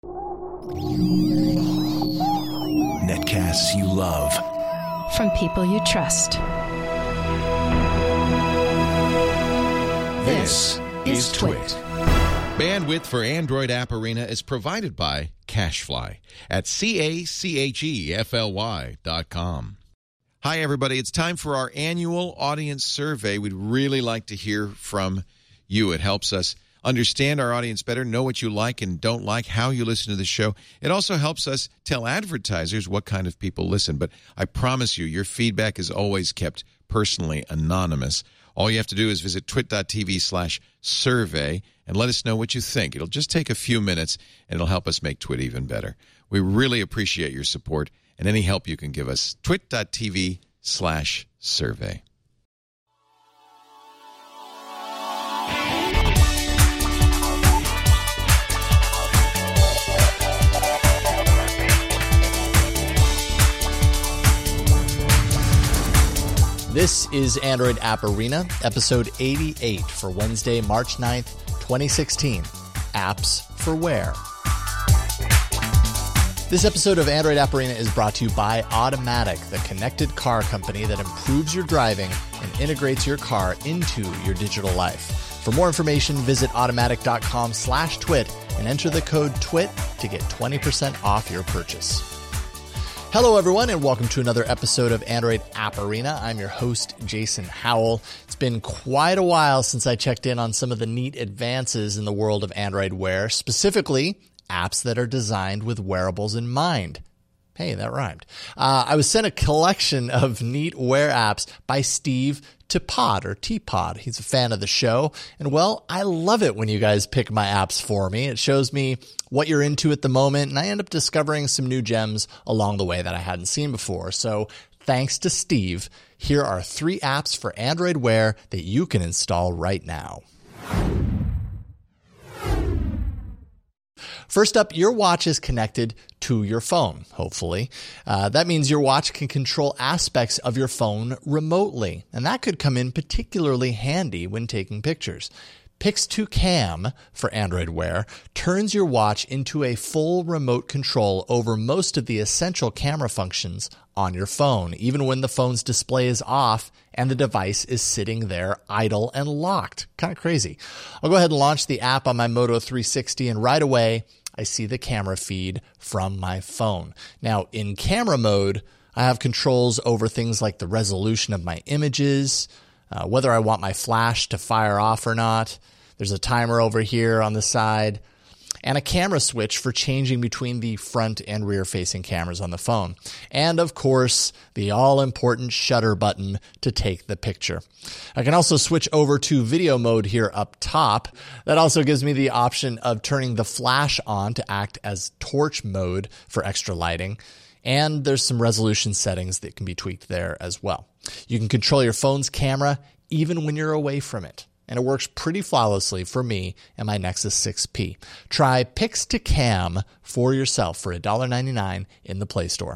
Netcasts you love. From people you trust. This is Twit. Bandwidth for Android App Arena is provided by CacheFly at CacheFly.com. Hi, everybody. It's time for our annual audience survey. We'd really like to hear from you. It helps us understand our audience better, know what you like and don't like, how you listen to the show. It also helps us tell advertisers what kind of people listen. But I promise you, your feedback is always kept personally anonymous. All you have to do is visit twit.tv/survey and let us know what you think. It'll just take a few minutes, and it'll help us make Twit even better. We really appreciate your support and any help you can give us. twit.tv/survey. This is Android App Arena, episode 88 for Wednesday, March 9th, 2016. Apps for Wear. This episode of Android App Arena is brought to you by Automatic, the connected car company that improves your driving and integrates your car into your digital life. For more information, visit automatic.com/twit and enter the code TWIT to get 20% off your purchase. Hello, everyone, and welcome to another episode of Android App Arena. I'm your host, Jason Howell. It's been quite a while since I checked in on some of the neat advances in the world of Android Wear, specifically apps that are designed with wearables in mind. Hey, that rhymed. I was sent a collection of neat Wear apps by Steve Teapot, or Teapot. He's a fan of the show. And, well, I love it when you guys pick my apps for me. It shows me what you're into at the moment, and I end up discovering some new gems along the way that I hadn't seen before. So thanks to Steve, here are 3 apps for Android Wear that you can install right now. First up, your watch is connected to your phone, hopefully. That means your watch can control aspects of your phone remotely, and that could come in particularly handy when taking pictures. Pix2Cam for Android Wear turns your watch into a full remote control over most of the essential camera functions on your phone, even when the phone's display is off and the device is sitting there idle and locked. Kind of crazy. I'll go ahead and launch the app on my Moto 360, and right away, I see the camera feed from my phone. Now, in camera mode, I have controls over things like the resolution of my images, whether I want my flash to fire off or not. There's a timer over here on the side, and a camera switch for changing between the front and rear-facing cameras on the phone. And, of course, the all-important shutter button to take the picture. I can also switch over to video mode here up top. That also gives me the option of turning the flash on to act as torch mode for extra lighting. And there's some resolution settings that can be tweaked there as well. You can control your phone's camera even when you're away from it. And it works pretty flawlessly for me and my Nexus 6P. Try Pix2Cam for yourself for $1.99 in the Play Store.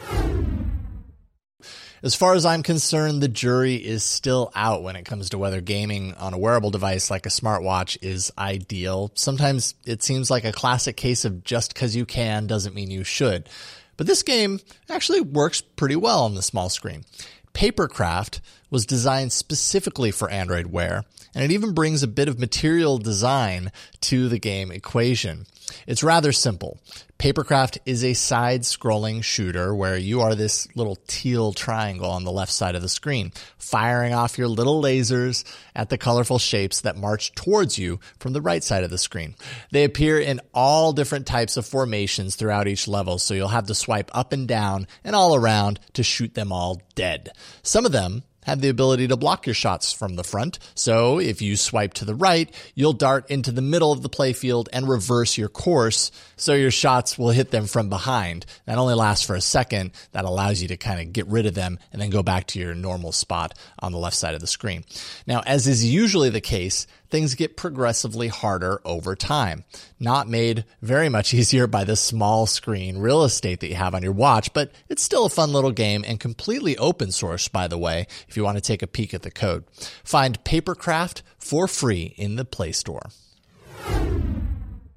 As far as I'm concerned, the jury is still out when it comes to whether gaming on a wearable device like a smartwatch is ideal. Sometimes it seems like a classic case of just because you can doesn't mean you should. But this game actually works pretty well on the small screen. Papercraft was designed specifically for Android Wear, and it even brings a bit of material design to the game equation. It's rather simple. Papercraft is a side-scrolling shooter where you are this little teal triangle on the left side of the screen, firing off your little lasers at the colorful shapes that march towards you from the right side of the screen. They appear in all different types of formations throughout each level, so you'll have to swipe up and down and all around to shoot them all dead. Some of them have the ability to block your shots from the front. So if you swipe to the right, you'll dart into the middle of the playfield and reverse your course, so your shots will hit them from behind. That only lasts for a second. That allows you to kind of get rid of them and then go back to your normal spot on the left side of the screen. Now, as is usually the case, things get progressively harder over time. Not made very much easier by the small screen real estate that you have on your watch, but it's still a fun little game and completely open source, by the way, if you want to take a peek at the code. Find Papercraft for free in the Play Store.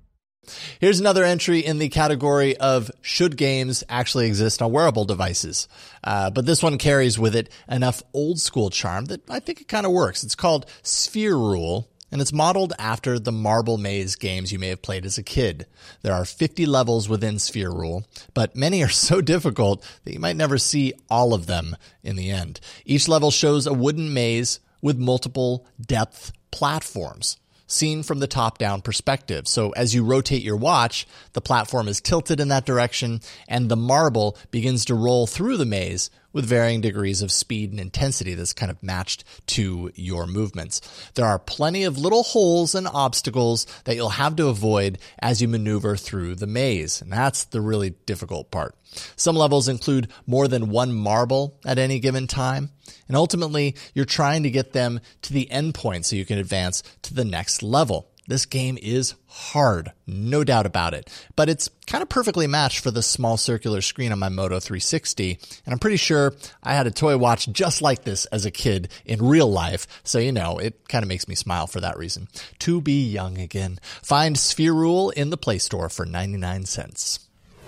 Here's another entry in the category of should games actually exist on wearable devices. But this one carries with it enough old school charm that I think it kind of works. It's called Sphere Rule, and it's modeled after the Marble Maze games you may have played as a kid. There are 50 levels within Sphere Rule, but many are so difficult that you might never see all of them in the end. Each level shows a wooden maze with multiple depth platforms, seen from the top-down perspective. So as you rotate your watch, the platform is tilted in that direction, and the marble begins to roll through the maze with varying degrees of speed and intensity that's kind of matched to your movements. There are plenty of little holes and obstacles that you'll have to avoid as you maneuver through the maze, and that's the really difficult part. Some levels include more than one marble at any given time, and ultimately, you're trying to get them to the endpoint so you can advance to the next level. This game is hard, no doubt about it, but it's kind of perfectly matched for the small circular screen on my Moto 360, and I'm pretty sure I had a toy watch just like this as a kid in real life, so it kind of makes me smile for that reason. To be young again. Find Sphere Rule in the Play Store for 99 cents.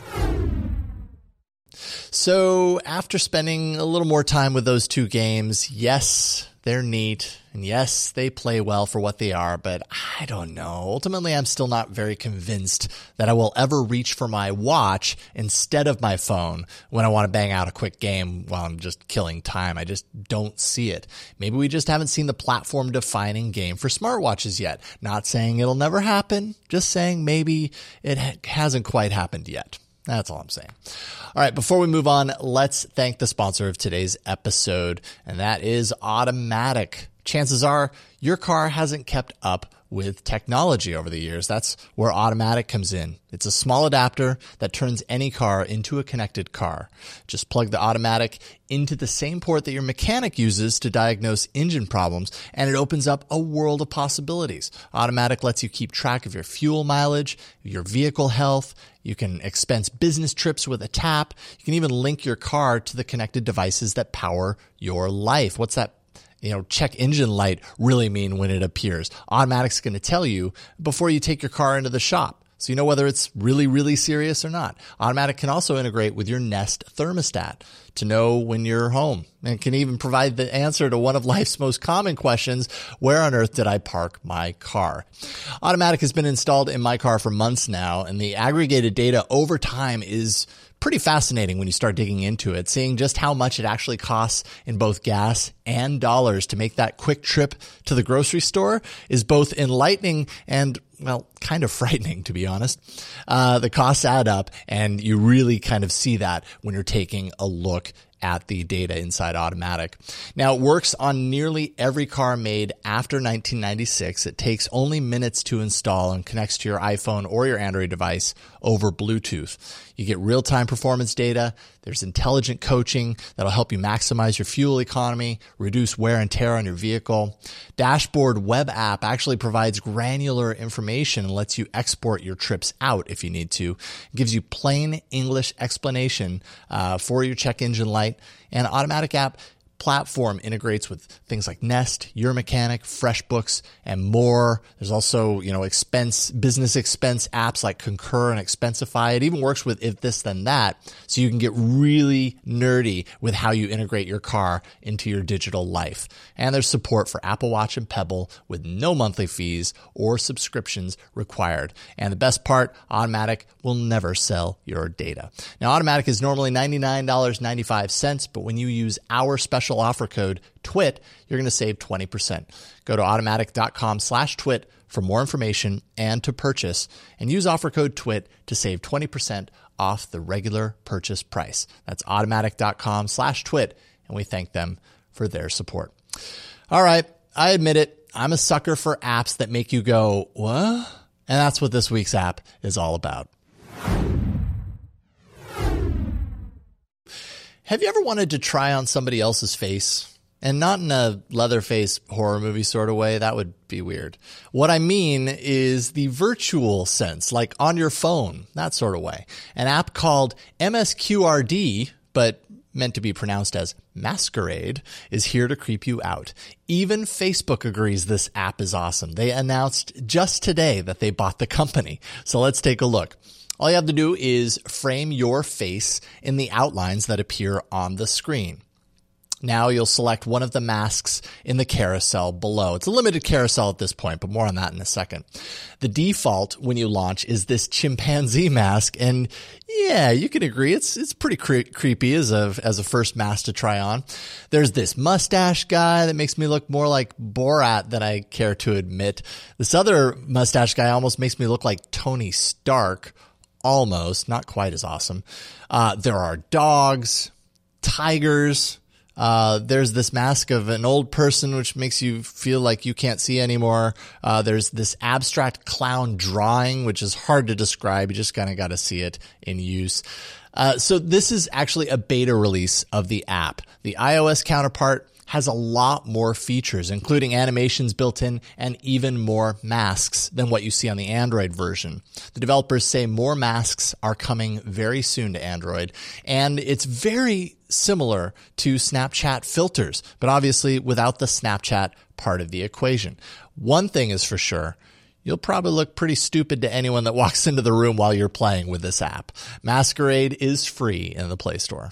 So after spending a little more time with those two games, yes, they're neat, and yes, they play well for what they are, but I don't know. Ultimately, I'm still not very convinced that I will ever reach for my watch instead of my phone when I want to bang out a quick game while I'm just killing time. I just don't see it. Maybe we just haven't seen the platform-defining game for smartwatches yet. Not saying it'll never happen, just saying maybe it hasn't quite happened yet. That's all I'm saying. All right, before we move on, let's thank the sponsor of today's episode, and that is Automatic. Chances are your car hasn't kept up with technology over the years. That's where Automatic comes in. It's a small adapter that turns any car into a connected car. Just plug the Automatic into the same port that your mechanic uses to diagnose engine problems, and it opens up a world of possibilities. Automatic lets you keep track of your fuel mileage, your vehicle health. You can expense business trips with a tap. You can even link your car to the connected devices that power your life. What's that check engine light really mean when it appears? Automatic's going to tell you before you take your car into the shop, so you know whether it's really, really serious or not. Automatic can also integrate with your Nest thermostat to know when you're home, and can even provide the answer to one of life's most common questions: where on earth did I park my car? Automatic has been installed in my car for months now, and the aggregated data over time is pretty fascinating when you start digging into it. Seeing just how much it actually costs in both gas and dollars to make that quick trip to the grocery store is both enlightening and, well, kind of frightening, to be honest. The costs add up, and you really kind of see that when you're taking a look at the data inside Automatic. Now, it works on nearly every car made after 1996. It takes only minutes to install and connects to your iPhone or your Android device over Bluetooth. You get real-time performance data. There's intelligent coaching that'll help you maximize your fuel economy, reduce wear and tear on your vehicle. Dashboard web app actually provides granular information and lets you export your trips out if you need to. It gives you plain English explanation for your check engine light. And Automatic app platform integrates with things like Nest, Your Mechanic, FreshBooks, and more. There's also, business expense apps like Concur and Expensify. It even works with If This Then That, so you can get really nerdy with how you integrate your car into your digital life. And there's support for Apple Watch and Pebble with no monthly fees or subscriptions required. And the best part, Automatic will never sell your data. Now, Automatic is normally $99.95, but when you use our special offer code TWIT, you're going to save 20%. Go to automatic.com/TWIT for more information and to purchase, and use offer code TWIT to save 20% off the regular purchase price. That's automatic.com/TWIT, and we thank them for their support. All right, I admit it. I'm a sucker for apps that make you go, what? And that's what this week's app is all about. Have you ever wanted to try on somebody else's face? And not in a Leatherface horror movie sort of way. That would be weird. What I mean is the virtual sense, like on your phone, that sort of way. An app called MSQRD, but meant to be pronounced as Masquerade, is here to creep you out. Even Facebook agrees this app is awesome. They announced just today that they bought the company. So let's take a look. All you have to do is frame your face in the outlines that appear on the screen. Now you'll select one of the masks in the carousel below. It's a limited carousel at this point, but more on that in a second. The default when you launch is this chimpanzee mask, and yeah, you can agree it's pretty creepy as a first mask to try on. There's this mustache guy that makes me look more like Borat than I care to admit. This other mustache guy almost makes me look like Tony Stark. Almost, not quite as awesome. There are dogs, tigers. There's this mask of an old person, which makes you feel like you can't see anymore. There's this abstract clown drawing, which is hard to describe. You just kind of got to see it in use. So this is actually a beta release of the app. The iOS counterpart has a lot more features, including animations built in and even more masks than what you see on the Android version. The developers say more masks are coming very soon to Android, and it's very similar to Snapchat filters, but obviously without the Snapchat part of the equation. One thing is for sure, you'll probably look pretty stupid to anyone that walks into the room while you're playing with this app. Masquerade is free in the Play Store.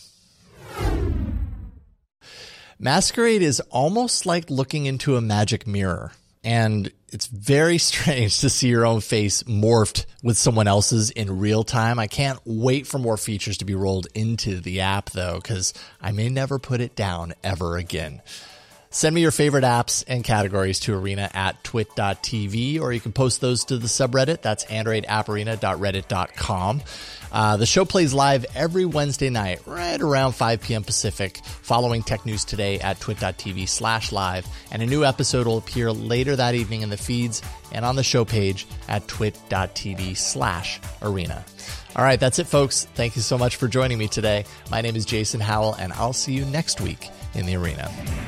Masquerade is almost like looking into a magic mirror, and it's very strange to see your own face morphed with someone else's in real time. I can't wait for more features to be rolled into the app, though, because I may never put it down ever again. Send me your favorite apps and categories to arena@twit.tv, or you can post those to the subreddit. That's androidapparena.reddit.com. The show plays live every Wednesday night, right around 5 p.m. Pacific, following Tech News Today at twit.tv/live, and a new episode will appear later that evening in the feeds and on the show page at twit.tv/arena. All right, that's it, folks. Thank you so much for joining me today. My name is Jason Howell, and I'll see you next week in the arena.